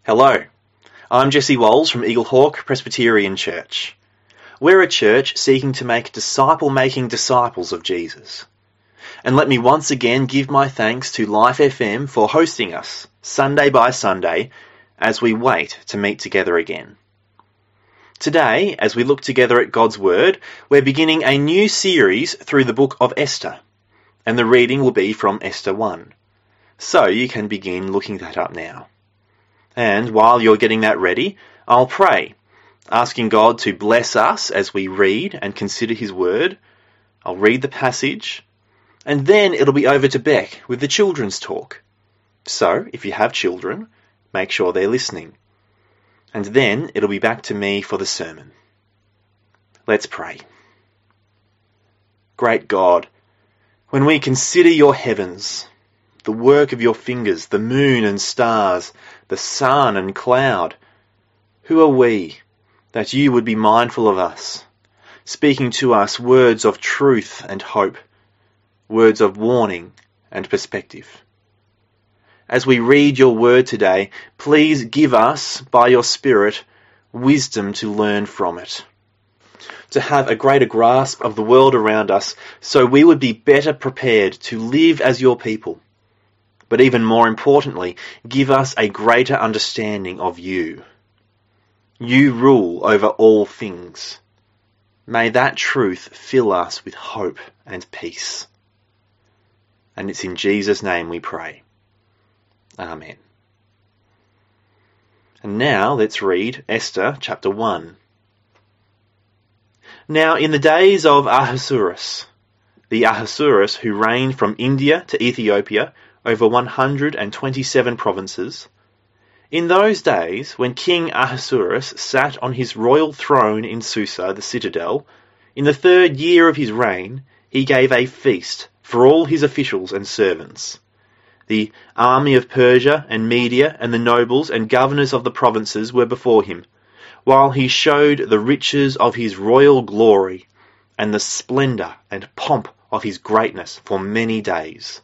Hello, I'm Jesse Walls from Eaglehawk Presbyterian Church. We're a church seeking to make disciple-making disciples of Jesus. And let me once again give my thanks to Life FM for hosting us, Sunday by Sunday, as we wait to meet together again. Today, as we look together at God's Word, we're beginning a new series through the book of Esther, and the reading will be from Esther 1. So you can begin looking that up now. And while you're getting that ready, I'll pray, asking God to bless us as we read and consider His Word. I'll read the passage, and then it'll be over to Beck with the children's talk. So, if you have children, make sure they're listening. And then it'll be back to me for the sermon. Let's pray. Great God, when we consider your heavens, the work of your fingers, the moon and stars, the sun and cloud, who are we that you would be mindful of us, speaking to us words of truth and hope, words of warning and perspective? As we read your word today, please give us, by your Spirit, wisdom to learn from it, to have a greater grasp of the world around us so we would be better prepared to live as your people. But even more importantly, give us a greater understanding of you. You rule over all things. May that truth fill us with hope and peace. And it's in Jesus' name we pray. Amen. And now let's read Esther chapter 1. Now in the days of Ahasuerus, the Ahasuerus who reigned from India to Ethiopia over 127 provinces, in those days when King Ahasuerus sat on his royal throne in Susa, the citadel, in the 3rd year of his reign, he gave a feast for all his officials and servants. The army of Persia and Media and the nobles and governors of the provinces were before him, while he showed the riches of his royal glory and the splendour and pomp of his greatness for many days,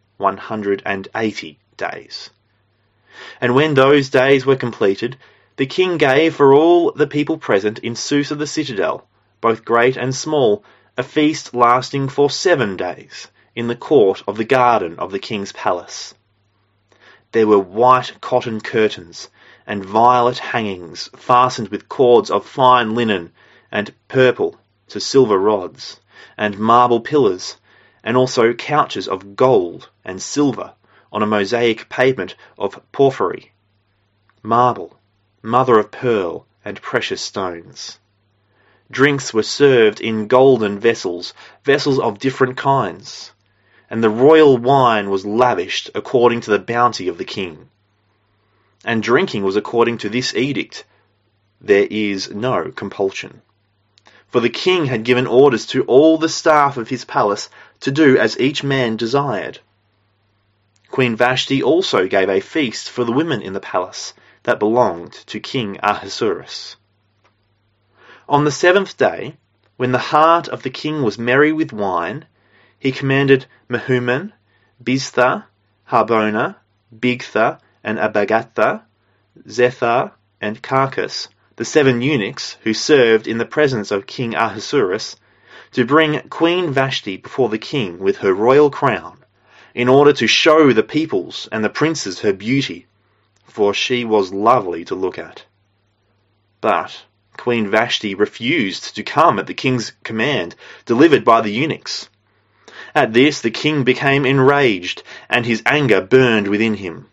180 days. And when those days were completed, the king gave for all the people present in Susa the citadel, both great and small, a feast lasting for 7 days, in the court of the garden of the king's palace. There were white cotton curtains and violet hangings fastened with cords of fine linen and purple to silver rods, and marble pillars, and also couches of gold and silver on a mosaic pavement of porphyry, marble, mother of pearl, and precious stones. Drinks were served in golden vessels, vessels of different kinds, and the royal wine was lavished according to the bounty of the king. And drinking was according to this edict: there is no compulsion. For the king had given orders to all the staff of his palace to do as each man desired. Queen Vashti also gave a feast for the women in the palace that belonged to King Ahasuerus. On the 7th day, when the heart of the king was merry with wine, he commanded Mehuman, Biztha, Harbona, Bigtha, and Abagatha, Zethar, and Carcas, the 7 eunuchs who served in the presence of King Ahasuerus, to bring Queen Vashti before the king with her royal crown, in order to show the peoples and the princes her beauty, for she was lovely to look at. But Queen Vashti refused to come at the king's command, delivered by the eunuchs. At this the king became enraged, and his anger burned within him.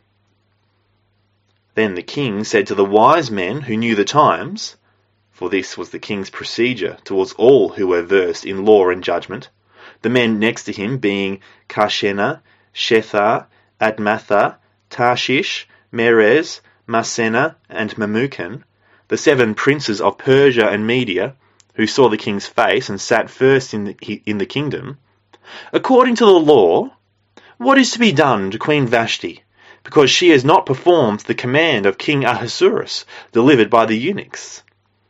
Then the king said to the wise men who knew the times, for this was the king's procedure towards all who were versed in law and judgment, the men next to him being Karshena, Shethar, Admatha, Tarshish, Merez, Marsena, and Memucan, the 7 princes of Persia and Media, who saw the king's face and sat first in the kingdom, according to the law, what is to be done to Queen Vashti, because she has not performed the command of King Ahasuerus, delivered by the eunuchs?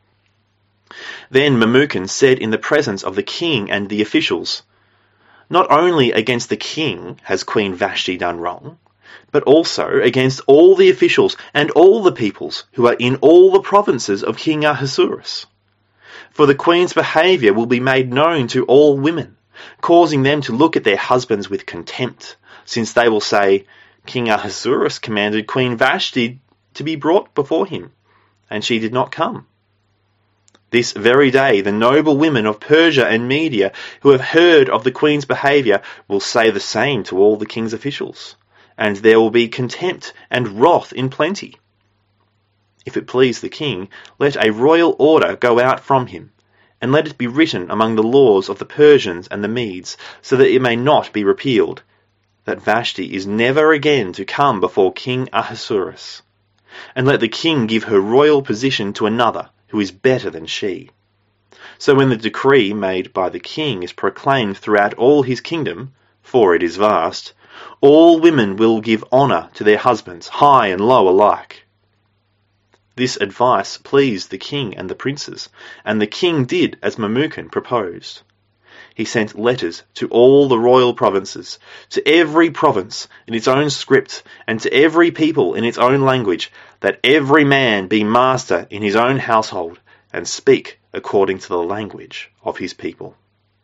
Then Memucan said in the presence of the king and the officials, Not only against the king has Queen Vashti done wrong, but also against all the officials and all the peoples who are in all the provinces of King Ahasuerus. For the queen's behaviour will be made known to all women, causing them to look at their husbands with contempt, since they will say, King Ahasuerus commanded Queen Vashti to be brought before him, and she did not come. This very day the noble women of Persia and Media who have heard of the queen's behaviour will say the same to all the king's officials, and there will be contempt and wrath in plenty. If it please the king, let a royal order go out from him, and let it be written among the laws of the Persians and the Medes, so that it may not be repealed, that Vashti is never again to come before King Ahasuerus. And let the king give her royal position to another, who is better than she. So when the decree made by the king is proclaimed throughout all his kingdom, for it is vast, all women will give honour to their husbands, high and low alike. This advice pleased the king and the princes, and the king did as Memucan proposed. He sent letters to all the royal provinces, to every province in its own script, and to every people in its own language, that every man be master in his own household, and speak according to the language of his people.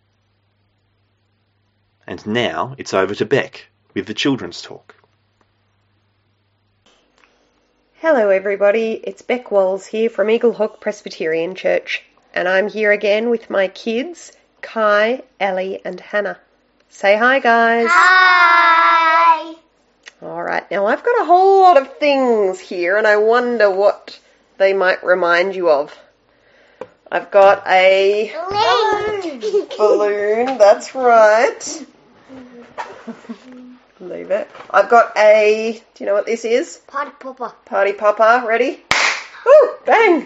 And now it's over to Beck with the children's talk. Hello everybody, it's Beck Walls here from Eaglehawk Presbyterian Church, and I'm here again with my kids, Kai, Ellie and Hannah. Say hi guys. Hi! Alright, now I've got a whole lot of things here and I wonder what they might remind you of. I've got a balloon, that's right. Leave it. I've got a, do you know what this is? Party popper. Party popper, ready? Woo, bang!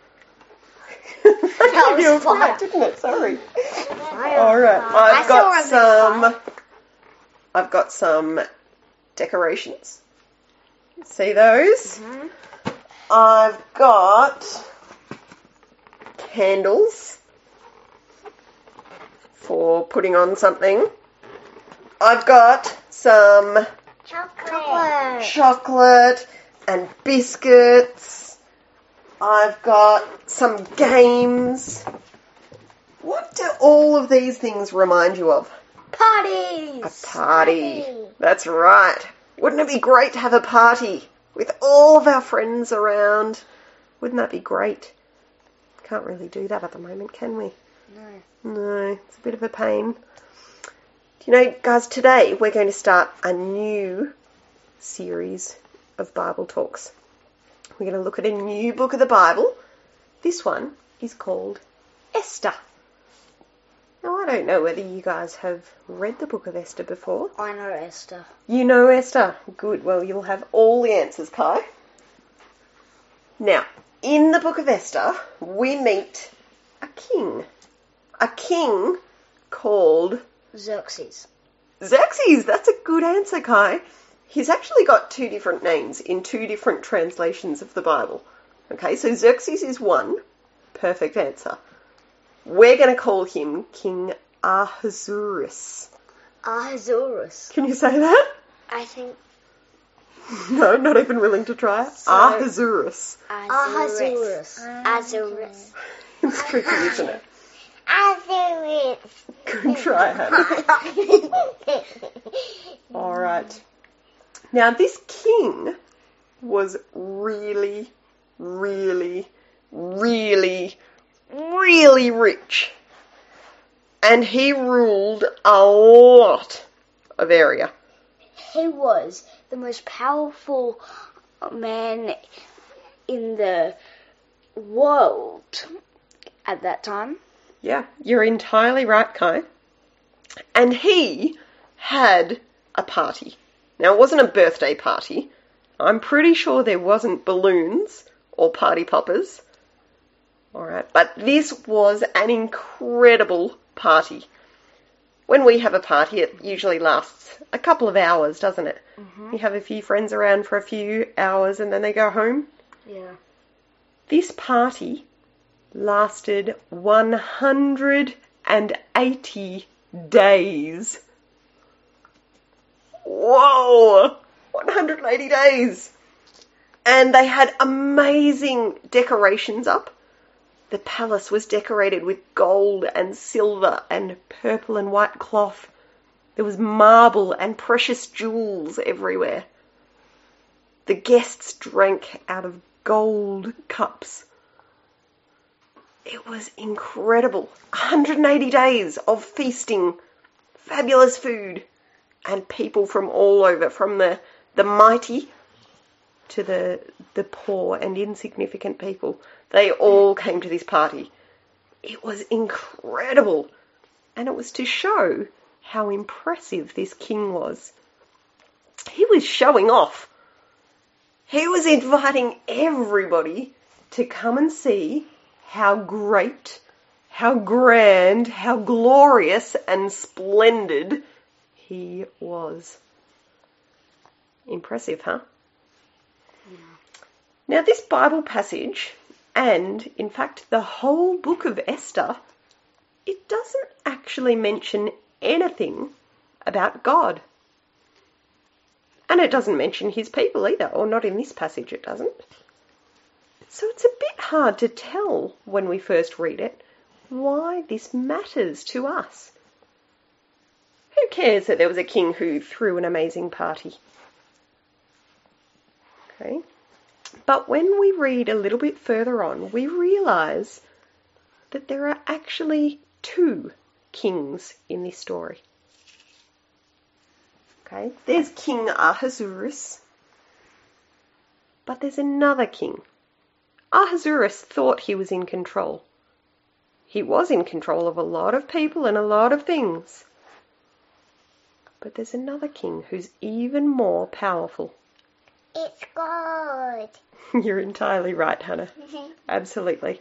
That gave you a fright, didn't it? Sorry. Alright, I've got some decorations. See those? Mm-hmm. I've got candles for putting on something. I've got some chocolate and biscuits. I've got some games. What do all of these things remind you of? Parties! A party. That's right. Wouldn't it be great to have a party with all of our friends around? Wouldn't that be great? Can't really do that at the moment, can we? No, it's a bit of a pain. You know, guys, today we're going to start a new series of Bible talks. We're going to look at a new book of the Bible. This one is called Esther. Now, I don't know whether you guys have read the book of Esther before. I know Esther. You know Esther? Good. Well, you'll have all the answers, Kai. Now, in the book of Esther, we meet a king. A king called Xerxes. Xerxes, that's a good answer, Kai. He's actually got two different names in two different translations of the Bible. Okay, so Xerxes is one. Perfect answer. We're going to call him King Ahasuerus. Ahasuerus. Can you say that? I think No, not even willing to try. Ahasuerus. Ahasuerus. Ahasuerus. It's tricky, isn't it? Ahasuerus. Good try, Hannah. All right. Now, this king was really, really, really, really rich. And he ruled a lot of area. He was the most powerful man in the world at that time. Yeah, you're entirely right, Kai. And he had a party. Now, it wasn't a birthday party. I'm pretty sure there wasn't balloons or party poppers. All right, but this was an incredible party. When we have a party, it usually lasts a couple of hours, doesn't it? Mm-hmm. You have a few friends around for a few hours and then they go home. Yeah. This party lasted 180 days. Whoa! 180 days. And they had amazing decorations up. The palace was decorated with gold and silver and purple and white cloth. There was marble and precious jewels everywhere. The guests drank out of gold cups. It was incredible. 180 days of feasting, fabulous food, and people from all over, from the mighty to the poor and insignificant people. They all came to this party. It was incredible. And it was to show how impressive this king was. He was showing off. He was inviting everybody to come and see how great, how grand, how glorious and splendid he was. Impressive, huh? Yeah. Now this Bible passage, and in fact the whole book of Esther, it doesn't actually mention anything about God. And it doesn't mention his people either, or not in this passage it doesn't. So it's a bit hard to tell when we first read it why this matters to us. Who cares that there was a king who threw an amazing party? Okay. But when we read a little bit further on, we realise that there are actually two kings in this story. Okay, there's King Ahasuerus, but there's another king. Ahasuerus thought he was in control. He was in control of a lot of people and a lot of things. But there's another king who's even more powerful. It's God. You're entirely right, Hannah. Absolutely.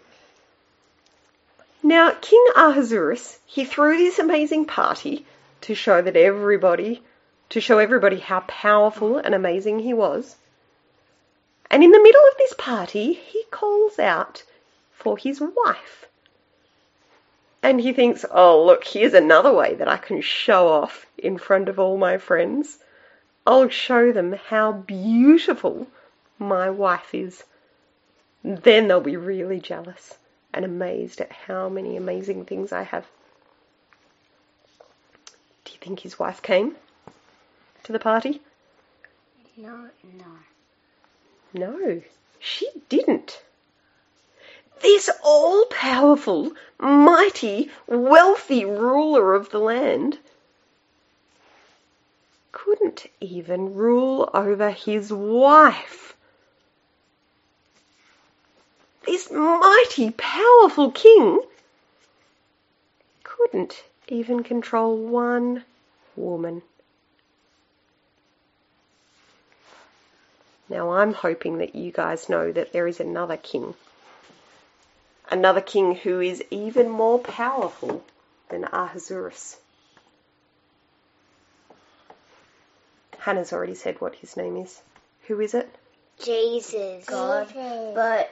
Now, King Ahasuerus, he threw this amazing party to show everybody how powerful and amazing he was. And in the middle of this party, he calls out for his wife. And he thinks, oh, look, here's another way that I can show off in front of all my friends. I'll show them how beautiful my wife is. Then they'll be really jealous and amazed at how many amazing things I have. Do you think his wife came to the party? No. No, she didn't. This all-powerful, mighty, wealthy ruler of the land couldn't even rule over his wife. This mighty, powerful king couldn't even control one woman. Now I'm hoping that you guys know that there is another king who is even more powerful than Ahasuerus. Hannah's already said what his name is. Who is it? Jesus. God. But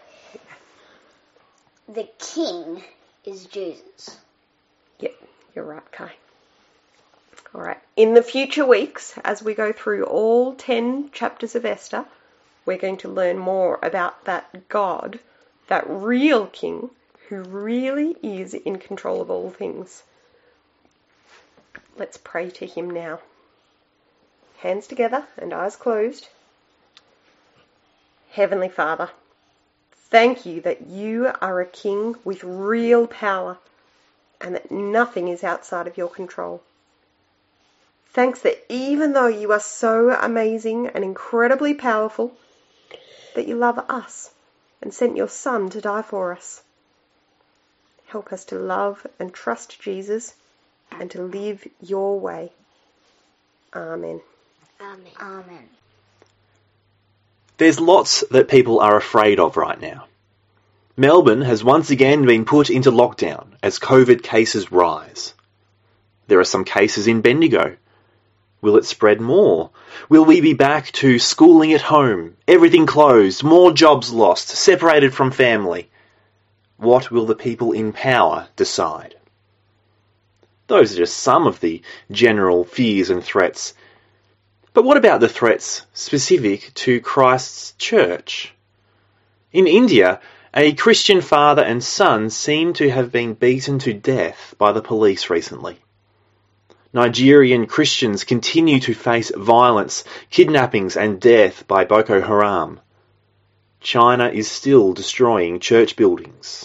the king is Jesus. Yep, you're right, Kai. All right. In the future weeks, as we go through all 10 chapters of Esther, we're going to learn more about that God, that real king who really is in control of all things. Let's pray to him now. Hands together and eyes closed. Heavenly Father, thank you that you are a king with real power and that nothing is outside of your control. Thanks that even though you are so amazing and incredibly powerful, that you love us and sent your Son to die for us. Help us to love and trust Jesus and to live your way. Amen. Amen. There's lots that people are afraid of right now. Melbourne has once again been put into lockdown as COVID cases rise. There are some cases in Bendigo. Will it spread more? Will we be back to schooling at home, everything closed, more jobs lost, separated from family? What will the people in power decide? Those are just some of the general fears and threats. But what about the threats specific to Christ's church? In India, a Christian father and son seem to have been beaten to death by the police recently. Nigerian Christians continue to face violence, kidnappings and death by Boko Haram. China is still destroying church buildings.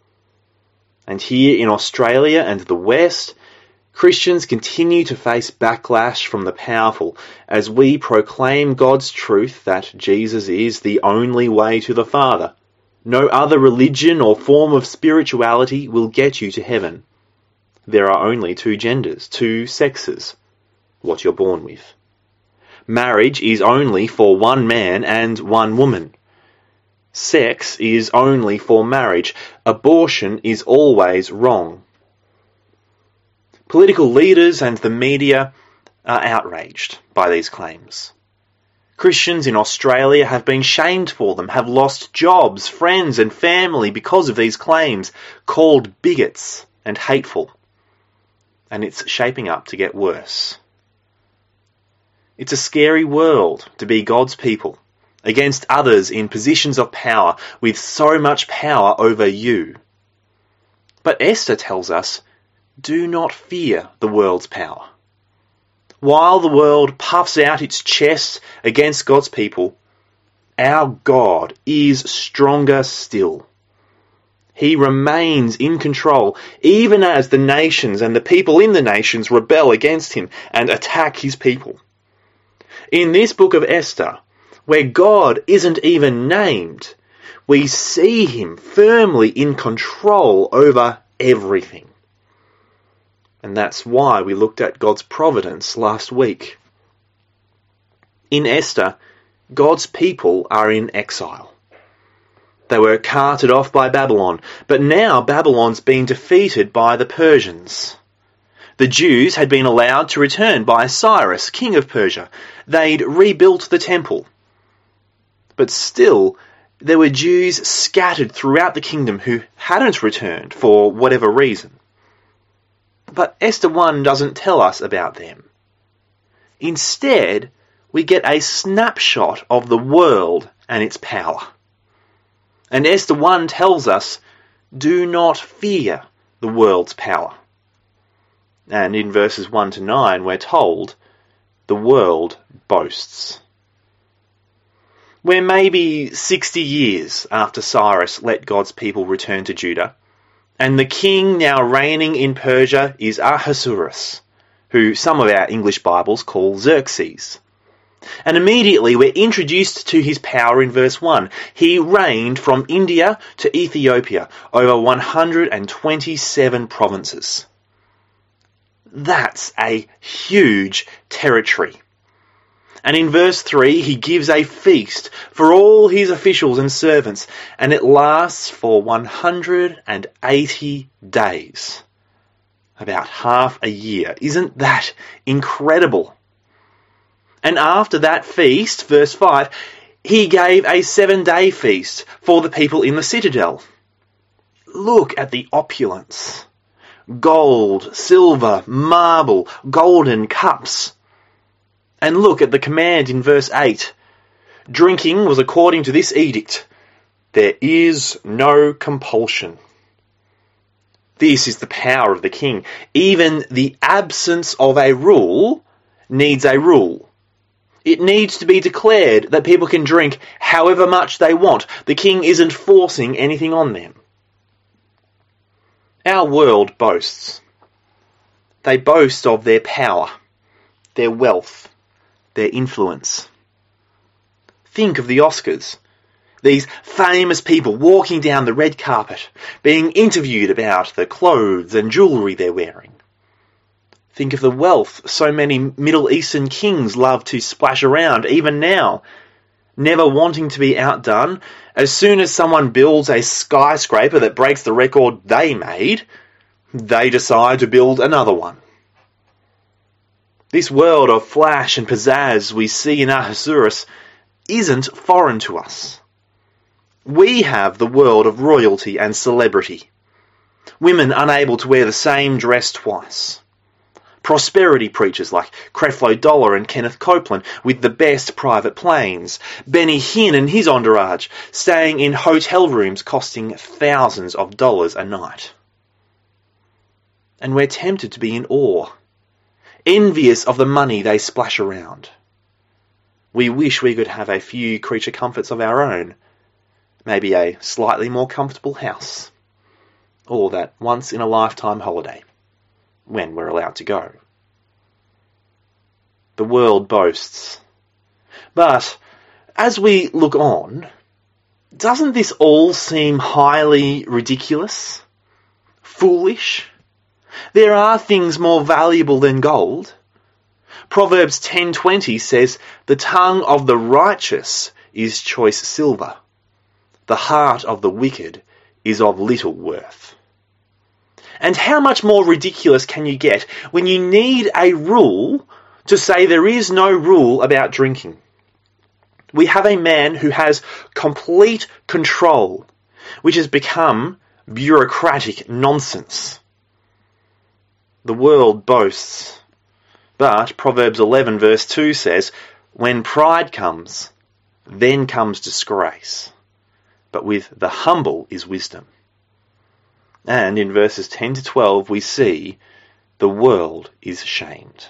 And here in Australia and the West, Christians continue to face backlash from the powerful as we proclaim God's truth that Jesus is the only way to the Father. No other religion or form of spirituality will get you to heaven. There are only two genders, two sexes, what you're born with. Marriage is only for one man and one woman. Sex is only for marriage. Abortion is always wrong. Political leaders and the media are outraged by these claims. Christians in Australia have been shamed for them, have lost jobs, friends and family because of these claims, called bigots and hateful. And it's shaping up to get worse. It's a scary world to be God's people, against others in positions of power, with so much power over you. But Esther tells us, do not fear the world's power. While the world puffs out its chest against God's people, our God is stronger still. He remains in control, even as the nations and the people in the nations rebel against him and attack his people. In this book of Esther, where God isn't even named, we see him firmly in control over everything. And that's why we looked at God's providence last week. In Esther, God's people are in exile. They were carted off by Babylon, but now Babylon's been defeated by the Persians. The Jews had been allowed to return by Cyrus, king of Persia. They'd rebuilt the temple. But still, there were Jews scattered throughout the kingdom who hadn't returned for whatever reason. But Esther 1 doesn't tell us about them. Instead, we get a snapshot of the world and its power. And Esther 1 tells us, do not fear the world's power. And in verses 1 to 9, we're told, the world boasts. We're maybe 60 years after Cyrus let God's people return to Judah, and the king now reigning in Persia is Ahasuerus, who some of our English Bibles call Xerxes. And immediately we're introduced to his power in verse 1. He reigned from India to Ethiopia over 127 provinces. That's a huge territory. And in verse 3, he gives a feast for all his officials and servants, and it lasts for 180 days. About half a year. Isn't that incredible? And after that feast, verse 5, he gave a 7-day feast for the people in the citadel. Look at the opulence. Gold, silver, marble, golden cups. And look at the command in verse 8. Drinking was according to this edict. There is no compulsion. This is the power of the king. Even the absence of a rule needs a rule. It needs to be declared that people can drink however much they want. The king isn't forcing anything on them. Our world boasts. They boast of their power, their wealth, their influence. Think of the Oscars. These famous people walking down the red carpet, being interviewed about the clothes and jewellery they're wearing. Think of the wealth so many Middle Eastern kings love to splash around, even now. Never wanting to be outdone, as soon as someone builds a skyscraper that breaks the record they made, they decide to build another one. This world of flash and pizzazz we see in Ahasuerus isn't foreign to us. We have the world of royalty and celebrity. Women unable to wear the same dress twice. Prosperity preachers like Creflo Dollar and Kenneth Copeland with the best private planes. Benny Hinn and his entourage staying in hotel rooms costing thousands of dollars a night. And we're tempted to be in awe, envious of the money they splash around. We wish we could have a few creature comforts of our own, maybe a slightly more comfortable house, or that once-in-a-lifetime holiday, when we're allowed to go. The world boasts. But as we look on, doesn't this all seem highly ridiculous? Foolish? There are things more valuable than gold. Proverbs 10:20 says, "The tongue of the righteous is choice silver. The heart of the wicked is of little worth." And how much more ridiculous can you get when you need a rule to say there is no rule about drinking? We have a man who has complete control, which has become bureaucratic nonsense. The world boasts. But Proverbs 11 verse 2 says, "When pride comes, then comes disgrace. But with the humble is wisdom." And in verses 10 to 12 we see the world is shamed.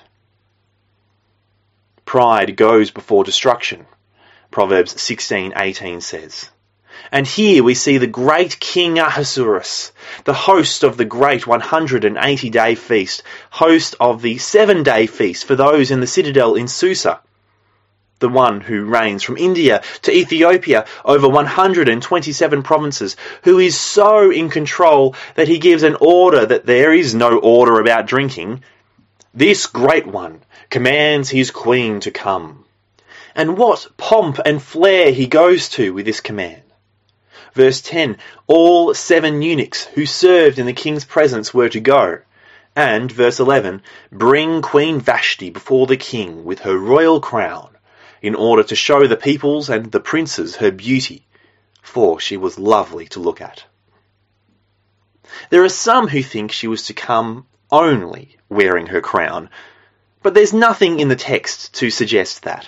Pride goes before destruction, Proverbs 16:18 says. And here we see the great King Ahasuerus, the host of the great 180-day feast, host of the 7-day feast for those in the citadel in Susa, the one who reigns from India to Ethiopia over 127 provinces, who is so in control that he gives an order that there is no order about drinking. This great one commands his queen to come. And what pomp and flair he goes to with this command. Verse 10, all 7 eunuchs who served in the king's presence were to go. And verse 11, bring Queen Vashti before the king with her royal crown, in order to show the peoples and the princes her beauty, for she was lovely to look at. There are some who think she was to come only wearing her crown, but there's nothing in the text to suggest that.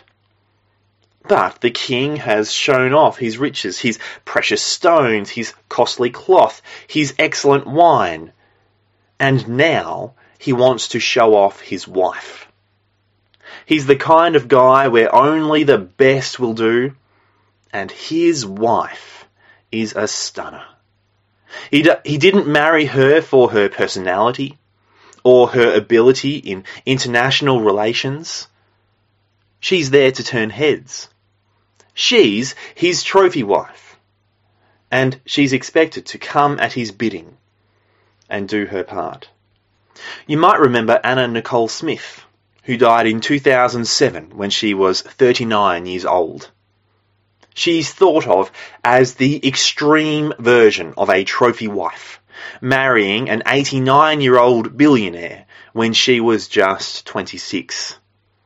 But the king has shown off his riches, his precious stones, his costly cloth, his excellent wine, and now he wants to show off his wife. He's the kind of guy where only the best will do, and his wife is a stunner. He didn't marry her for her personality or her ability in international relations. She's there to turn heads. She's his trophy wife, and she's expected to come at his bidding and do her part. You might remember Anna Nicole Smith, who died in 2007 when she was 39 years old. She's thought of as the extreme version of a trophy wife, marrying an 89-year-old billionaire when she was just 26.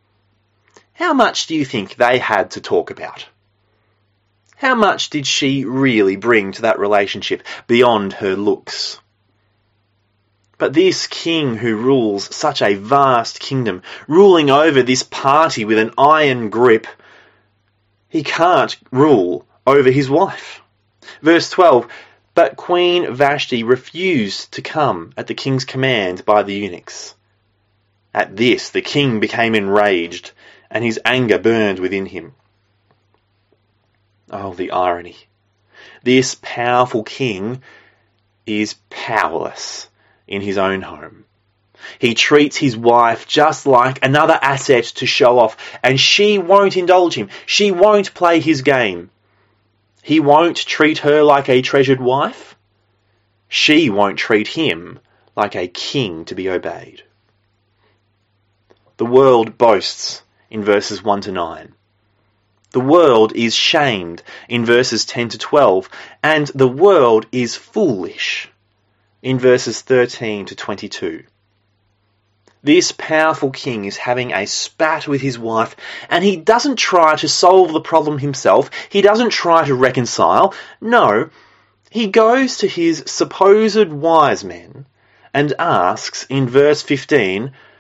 How much do you think they had to talk about? How much did she really bring to that relationship beyond her looks? But this king who rules such a vast kingdom, ruling over this party with an iron grip, he can't rule over his wife. Verse 12, but Queen Vashti refused to come at the king's command by the eunuchs. At this the king became enraged, and his anger burned within him. Oh, the irony. This powerful king is powerless in his own home. He treats his wife just like another asset to show off, and she won't indulge him. She won't play his game. He won't treat her like a treasured wife. She won't treat him like a king to be obeyed. The world boasts in verses 1 to 9. The world is shamed in verses 10 to 12, and the world is foolish in verses 13 to 22. This powerful king is having a spat with his wife, and he doesn't try to solve the problem himself. He doesn't try to reconcile. No, he goes to his supposed wise men and asks in verse 15,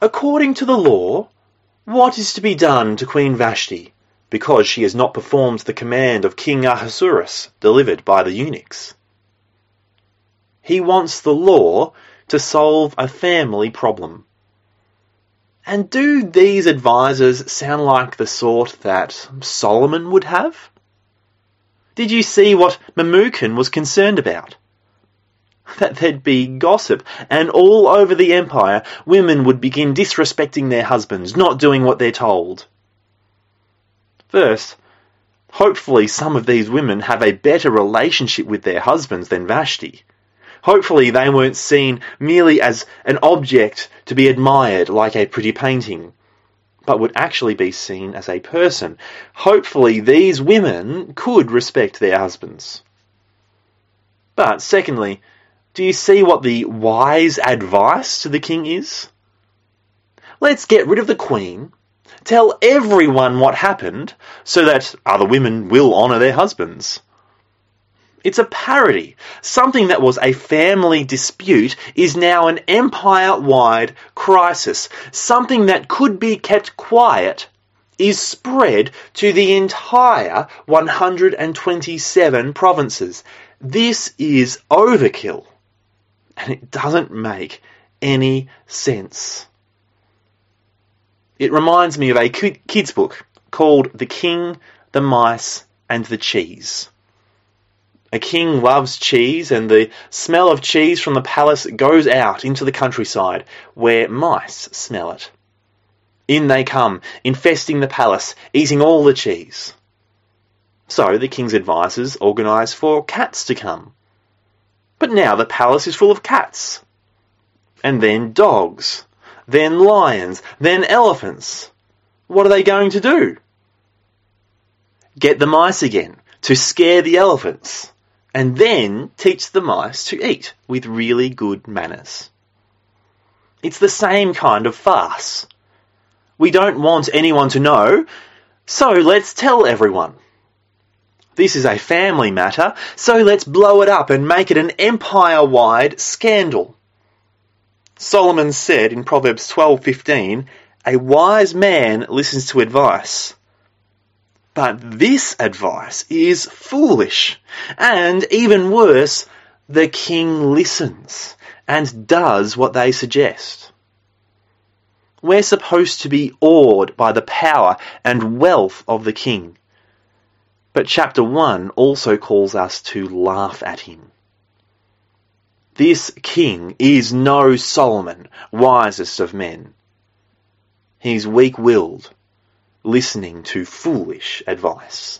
according to the law, what is to be done to Queen Vashti, because she has not performed the command of King Ahasuerus delivered by the eunuchs? He wants the law to solve a family problem. And do these advisors sound like the sort that Solomon would have? Did you see what Memucan was concerned about? That there'd be gossip, and all over the empire, women would begin disrespecting their husbands, not doing what they're told. First, hopefully some of these women have a better relationship with their husbands than Vashti. Hopefully they weren't seen merely as an object to be admired like a pretty painting, but would actually be seen as a person. Hopefully these women could respect their husbands. But secondly, do you see what the wise advice to the king is? Let's get rid of the queen, tell everyone what happened, so that other women will honour their husbands. It's a parody. Something that was a family dispute is now an empire-wide crisis. Something that could be kept quiet is spread to the entire 127 provinces. This is overkill, and it doesn't make any sense. It reminds me of a kids' book called The King, the Mice and the Cheese. A king loves cheese, and the smell of cheese from the palace goes out into the countryside, where mice smell it. In they come, infesting the palace, eating all the cheese. So the king's advisors organise for cats to come. But now the palace is full of cats. And then dogs. Then lions. Then elephants. What are they going to do? Get the mice again, to scare the elephants. And then teach the mice to eat with really good manners. It's the same kind of farce. We don't want anyone to know, so let's tell everyone. This is a family matter, so let's blow it up and make it an empire-wide scandal. Solomon said in Proverbs 12:15, "A wise man listens to advice." But this advice is foolish. And even worse, the king listens and does what they suggest. We're supposed to be awed by the power and wealth of the king. But chapter 1 also calls us to laugh at him. This king is no Solomon, wisest of men. He's weak-willed, listening to foolish advice.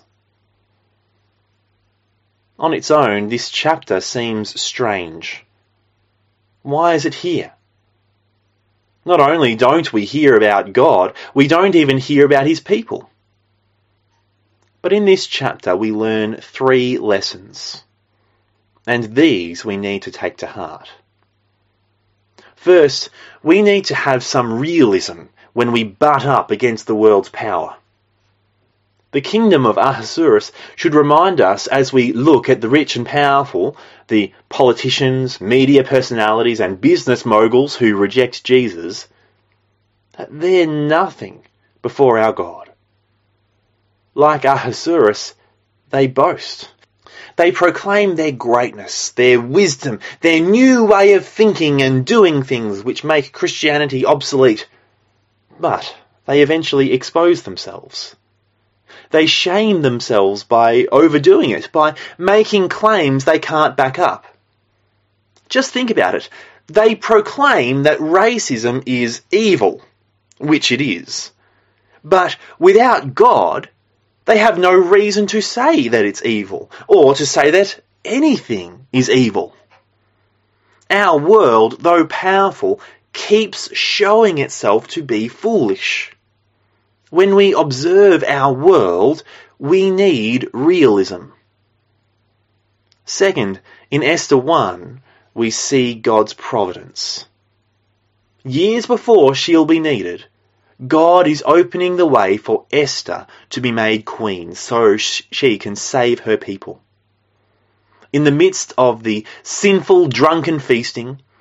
On its own, this chapter seems strange. Why is it here? Not only don't we hear about God, we don't even hear about his people. But in this chapter we learn 3 lessons, and these we need to take to heart. First, we need to have some realism when we butt up against the world's power. The kingdom of Ahasuerus should remind us as we look at the rich and powerful, the politicians, media personalities and business moguls who reject Jesus, that they're nothing before our God. Like Ahasuerus, they boast. They proclaim their greatness, their wisdom, their new way of thinking and doing things which make Christianity obsolete. But they eventually expose themselves. They shame themselves by overdoing it, by making claims they can't back up. Just think about it. They proclaim that racism is evil, which it is. But without God, they have no reason to say that it's evil, or to say that anything is evil. Our world, though powerful, keeps showing itself to be foolish. When we observe our world, we need realism. Second, in Esther 1, we see God's providence. Years before she'll be needed, God is opening the way for Esther to be made queen so she can save her people. In the midst of the sinful, drunken feasting,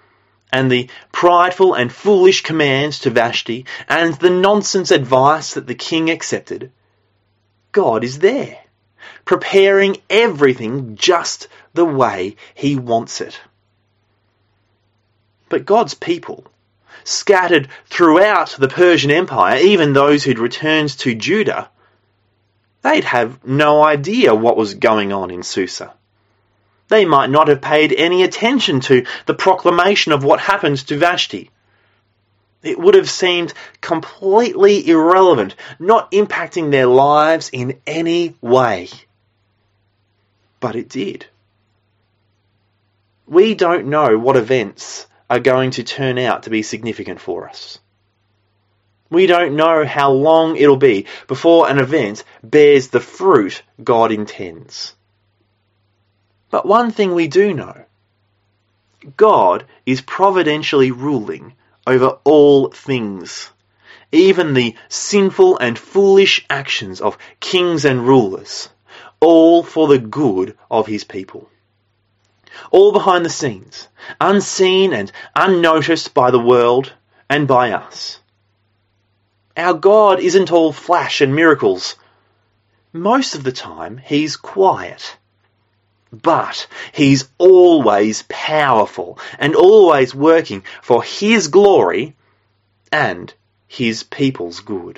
and the prideful and foolish commands to Vashti and the nonsense advice that the king accepted, God is there, preparing everything just the way he wants it. But God's people, scattered throughout the Persian Empire, even those who'd returned to Judah, they'd have no idea what was going on in Susa. They might not have paid any attention to the proclamation of what happened to Vashti. It would have seemed completely irrelevant, not impacting their lives in any way. But it did. We don't know what events are going to turn out to be significant for us. We don't know how long it'll be before an event bears the fruit God intends. But one thing we do know, God is providentially ruling over all things, even the sinful and foolish actions of kings and rulers, all for the good of his people. All behind the scenes, unseen and unnoticed by the world and by us. Our God isn't all flash and miracles. Most of the time, he's quiet. But he's always powerful and always working for his glory and his people's good.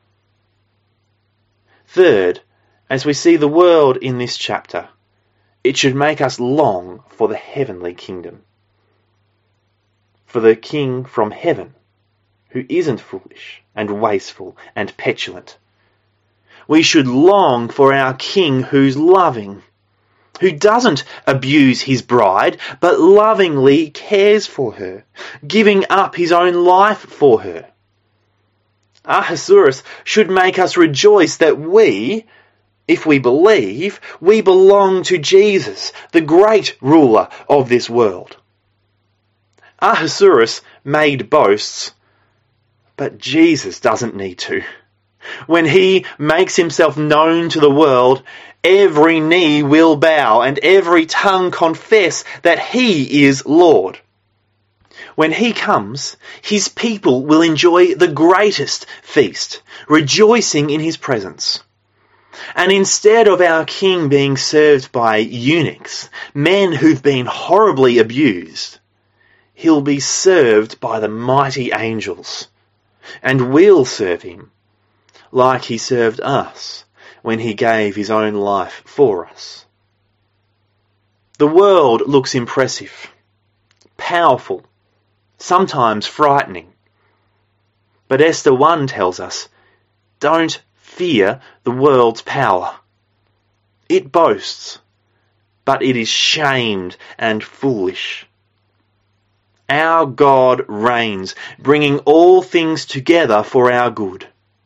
Third, as we see the world in this chapter, it should make us long for the heavenly kingdom. For the King from heaven, who isn't foolish and wasteful and petulant. We should long for our King who's loving, who doesn't abuse his bride, but lovingly cares for her, giving up his own life for her. Ahasuerus should make us rejoice that we, if we believe, we belong to Jesus, the great ruler of this world. Ahasuerus made boasts, but Jesus doesn't need to. When he makes himself known to the world, every knee will bow and every tongue confess that he is Lord. When he comes, his people will enjoy the greatest feast, rejoicing in his presence. And instead of our King being served by eunuchs, men who've been horribly abused, he'll be served by the mighty angels, and we'll serve him like he served us when he gave his own life for us. The world looks impressive, powerful, sometimes frightening. But Esther 1 tells us, don't fear the world's power. It boasts, but it is shamed and foolish. Our God reigns, bringing all things together for our good.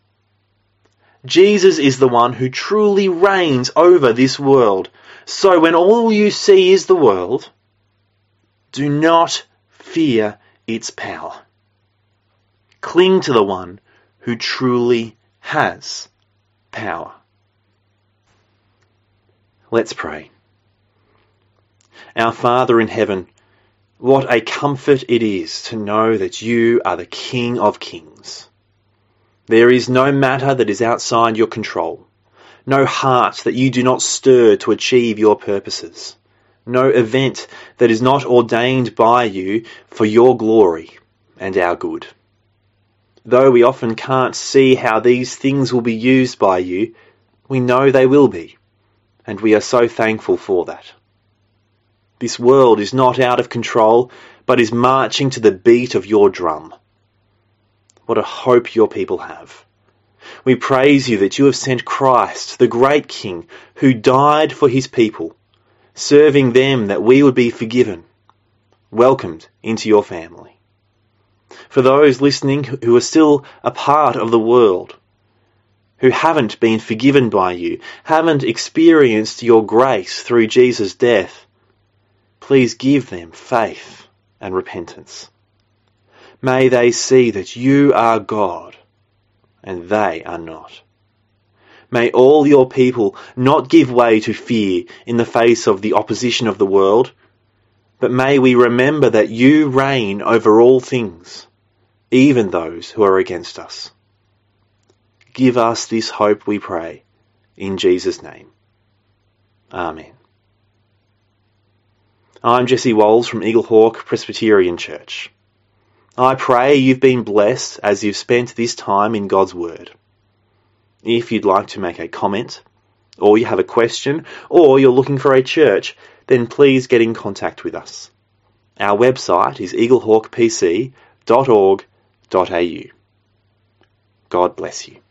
Jesus is the one who truly reigns over this world. So when all you see is the world, do not fear its power. Cling to the one who truly has power. Let's pray. Our Father in heaven, what a comfort it is to know that you are the King of Kings. There is no matter that is outside your control, no heart that you do not stir to achieve your purposes, no event that is not ordained by you for your glory and our good. Though we often can't see how these things will be used by you, we know they will be, and we are so thankful for that. This world is not out of control, but is marching to the beat of your drum. What a hope your people have. We praise you that you have sent Christ, the great King, who died for his people, serving them that we would be forgiven, welcomed into your family. For those listening who are still a part of the world, who haven't been forgiven by you, haven't experienced your grace through Jesus' death, please give them faith and repentance. May they see that you are God and they are not. May all your people not give way to fear in the face of the opposition of the world, but may we remember that you reign over all things, even those who are against us. Give us this hope, we pray, in Jesus' name. Amen. I'm Jesse Walls from Eaglehawk Presbyterian Church. I pray you've been blessed as you've spent this time in God's Word. If you'd like to make a comment, or you have a question, or you're looking for a church, then please get in contact with us. Our website is eaglehawkpc.org.au. God bless you.